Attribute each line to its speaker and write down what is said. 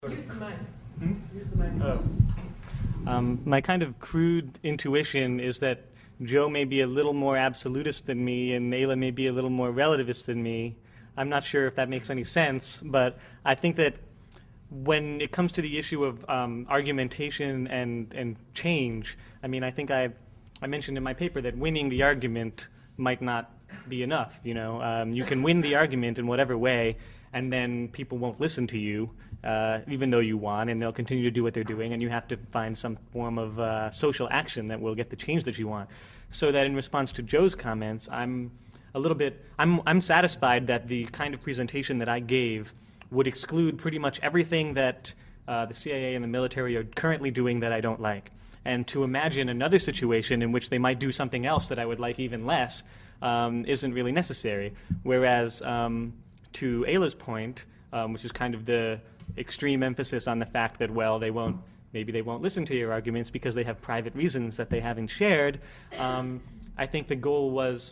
Speaker 1: Use the mic.
Speaker 2: Hmm?
Speaker 1: Use the mic.
Speaker 2: My kind of crude intuition is that Joe may be a little more absolutist than me, and Ayla may be a little more relativist than me. I'm not sure if that makes any sense, but I think that when it comes to the issue of argumentation and change, I mean, I think I mentioned in my paper that winning the argument might not be enough. You can win the argument in whatever way, and then people won't listen to you, even though you won, and they'll continue to do what they're doing, and you have to find some form of social action that will get the change that you want. So that in response to Joe's comments, I'm satisfied that the kind of presentation that I gave would exclude pretty much everything that the CIA and the military are currently doing that I don't like. And to imagine another situation in which they might do something else that I would like even less isn't really necessary. Whereas to Ayla's point, which is kind of the extreme emphasis on the fact that, well, maybe they won't listen to your arguments because they have private reasons that they haven't shared, I think the goal was